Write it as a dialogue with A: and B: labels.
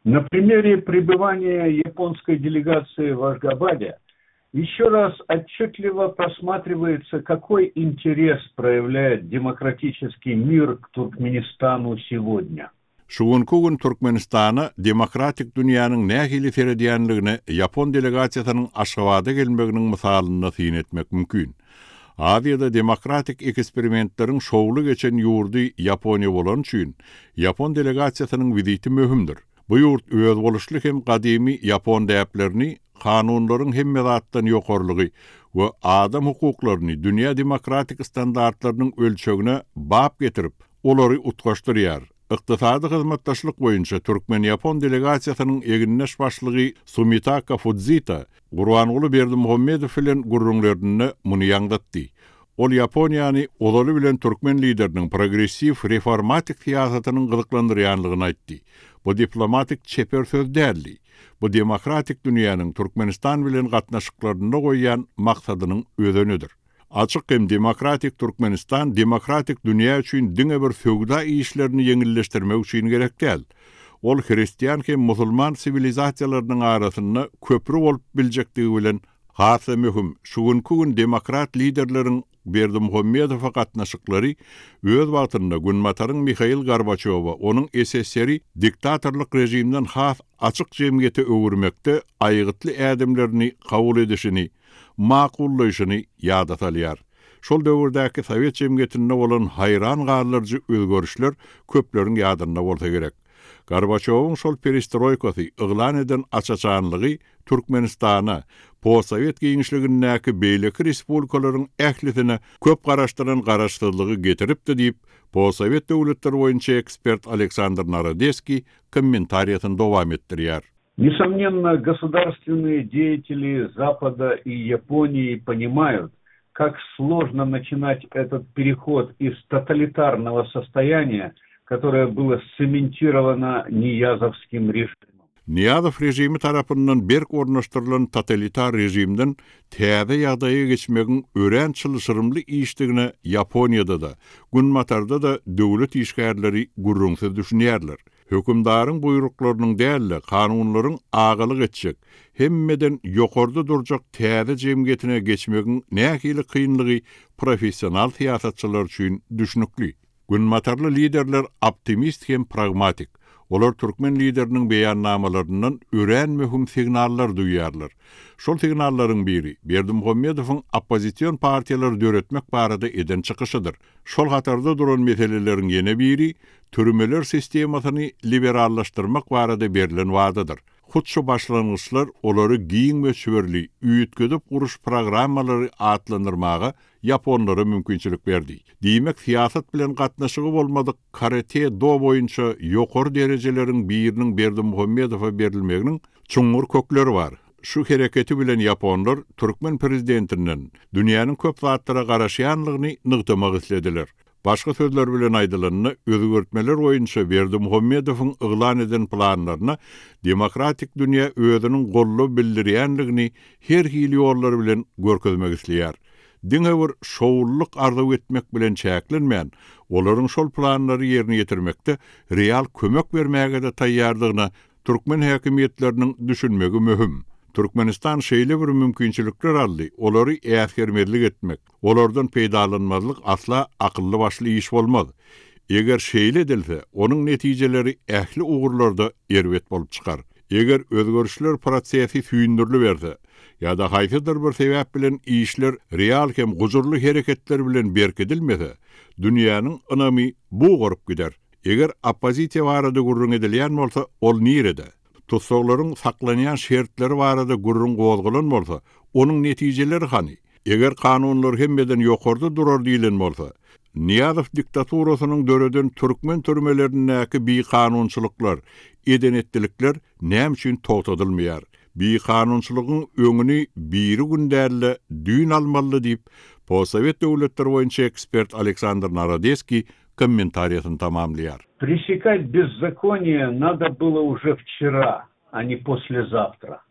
A: На примере пребывания японской делегации в Ашгабаде еще раз отчетливо просматривается, какой интерес проявляет демократический мир к Туркменистану сегодня.
B: Şugunkugun Türkmenistana demokratik dünýäniň nähili terediýänligine Yapon delegatsiýasynyň Aşgabatda gelmeginiň misalyny syn etmek mümkin. Aziýada demokratik eksperimentleriň şowly geçen ýurdy Yaponiýa bolan üçin Yapon delegatsiýasynyň viziti möhümdir. Bu ýurt öz boluşly hem gadymy Yapon däplerini, kanunlaryň hem medatdan ýokarlygy we adam hukuklaryny dünýä demokratik standartlarynyň ölçegine bap getirip, olary utgaşdyrýar. Iqtisadi hyzmatdaşlyk boýunça Türkmen-Yapon delegasiýasynyň eginleş başlygy Sumitaka Fujita, Gurbanuly Berdimuhammedow bilen gurrunlaryny muny ýangdatdy. Ol Yaponiýany olaly bilen Türkmen lideriniň progressiw reformatik siýasatynyň gyzyklandyrýanlygyny aýtdy. Bu diplomatik çeper söz däli. Bu demokratik dünýäniň Türkmenistan bilen gatnaşyklaryna goýan maksadynyň özünidir. Açık hem demokratik Türkmenistan, demokratik dünýä üçin diňe bir söwda işlerini ýeňilleşdirmek üçin gerek däl. Ol hristiýan hem musulman sivilizasiýalarynyň arasynda köprü bolup biljekdigi bilen hasa möhüm. Şugunkuň demokrat liderleriň Berdimuhammedow gatnaşyklary öz wagtynda Günmataryň Mikhail Gorbaçowa onuň SSR diktatorlyk rejiminden has açyk jemgyýete öwürmekde aýgytly ädimlerini kabul edişini, maqullaýyşyny ýada salýar. Şol döwürdäki Sowet jemgyýetinde bolan hayran galyryjy özgörüşler köpleriň ýadyna bolsa gerek. Gorbaçowyň şol perestroýkasy yglan eden açaçanlygy Türkmenistana, post-Sowet giňişligindäki beýleki respublikalaryň ählisine köp garaşdyran garaşsyzlygy getiripdi diýip, post-Sowet döwletleri boýunça ekspert Aleksandr Narodeski kommentariýasyny dowam etdirýär.
A: Несомненно, государственные деятели Запада и Японии понимают, как сложно начинать этот переход из тоталитарного состояния, которое было сцементировано Niýazowskim rejimem.
B: Niýazow rejimi tarapyndan berk ornaşdyrylan totalitar rejimden täze ýagdaýa geçmegiň ören çylşyrymly işdigine Yaponiýada da, Günmatarda da döwlet işgärleri gurrunsyz düşünýärler. Hökümdaryň buýruklarynyň däli, kanunlaryň agalyk etjek, hemmeden ýokarda durjak täze jemgyýetine geçmegiň nähili kynlygy professional siýasatçylar üçin düşnükli. Günmatarly liderler optimist hem pragmatik. Olar Türkmen lideriniň beýannamalaryndan ören möhüm signallar duýýarlar. Şol signallaryň biri Berdimuhammedowyň oppozisiýon partiýalary döretmek barada eden çykyşydyr. Şol hatarda duran meselelerin ýene biri türmeler sistemasyny liberallaşdyrmak barada berilen wadadyr. Hutşu başlangyçlar olary giň we süwerli üýtgedip guruş programmalary atlandyrmaga Japonlara mümkinçilik berdi. Diýmek siýasat bilen gatnaşygy bolmadyk karate do boýunça ýokary derejeleriň biriniň Berdimuhammedowa berilmeginiň çuňur kökleri bar. Şu hereketi bilen Japonlar Türkmen prezidentinden dünýäniň köp zatlara garaşýanlygyny nygdamak islediler. Başga sözler bilen aýdylanyny özgörtmeler boýunça Berdimuhammedowyň yglan eden planlaryna demokratik dünýä özüniň gollap bildirýänligini her hili ýollar bilen görkezmek isleýär. Diňe bir şowullyk arzuw etmek bilen çäklenmän, olaryň şol planlary ýerine ýetirmekde real kömek bermäge de taýýardygyna Türkmen häkimetleriniň düşünmegi möhüm. Türkmenistan şeýle bir mümkinçilikler aldy. Olary äsgermezlik etmek, olardan peýdalanmazlyk asla akylly başly iş bolmaz. Eger şeýle edilse, onuň netijeleri ähli ugurlarda erwet bolup çykar. Eger özgörüşler prosesi süýündirli berse, ýa-da haýsydyr bir sebäp bilen işler real hem gujurly hereketler bilen berkedilmese, dünýäniň ynamy bu gorup gider. Eger oppozisiýa barada gurrun edilýän bolsa, ol nirede? Tutsaglaryň saklanýan şertleri barada gurrun gozgulan bolsa, onuň netijeleri hany? Eger kanunlar hemmeden ýokarda durar diýilen bolsa, Niýazow diktaturasynyň döreden Türkmen türmelerindäki bir kanunçylyklar, edenetdilikler näme üçin togtadylmaýar? Bir kanunçylygyň öňüni biri gündärle düýn almaly diýip, post-Sowet döwletleri boýunça ekspert Aleksandr Narodeski комментариясын тамамлияр.
A: Пресекать беззаконие надо было уже вчера, а не послезавтра.